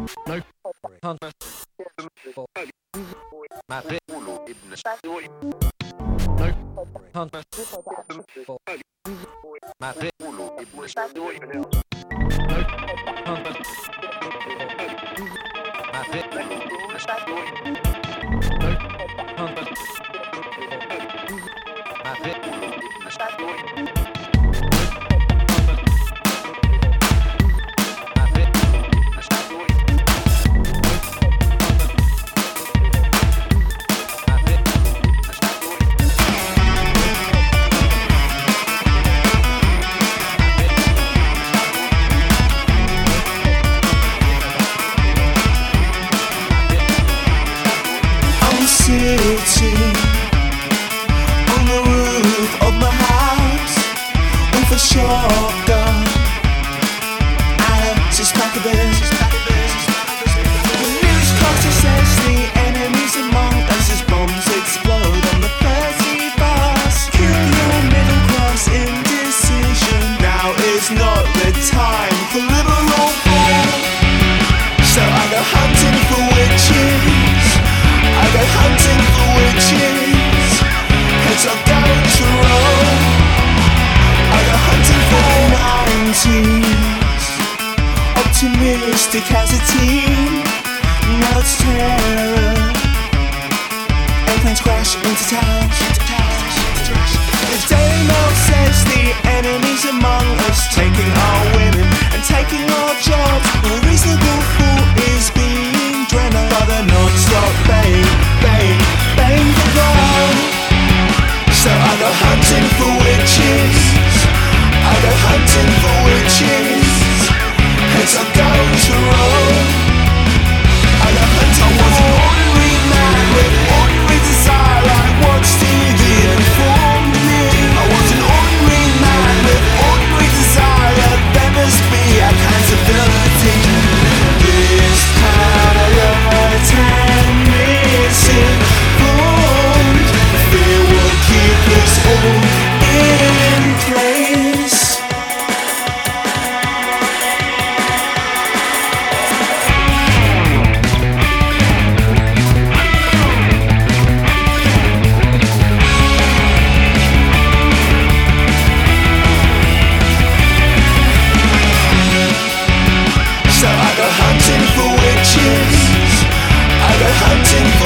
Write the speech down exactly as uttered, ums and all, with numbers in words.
No. Hunter. Map. No. Hunter. Map. No. Hunter. Sitting on the roof of my house with a shotgun and a six-pack of beers. The newscaster says the enemy's among us as bombs explode on the thirty bus. Kill your middle class indecision. Now is not the time for liberal war. So I go hunting for witches. I go hunting for witches, heads are going to roll. I go hunting for nineties, optimistic as a teen. Now it's terror, airplanes crash into towns. The Daily Mail says the enemy's among us, taking our women and taking our jobs. A reasonable fool is being dreamed by the non-stop bang, bang, bang the drum. So I go hunting for witches, I go hunting for witches, heads are going to roll. I go hunting. I was an ordinary man with ordinary desire, like watch T V informed me. I was an ordinary man with ordinary desire. There must be accountability. This kind of love and misinformed. Fear will keep us all in place. So I go hunting for witches, I go hunting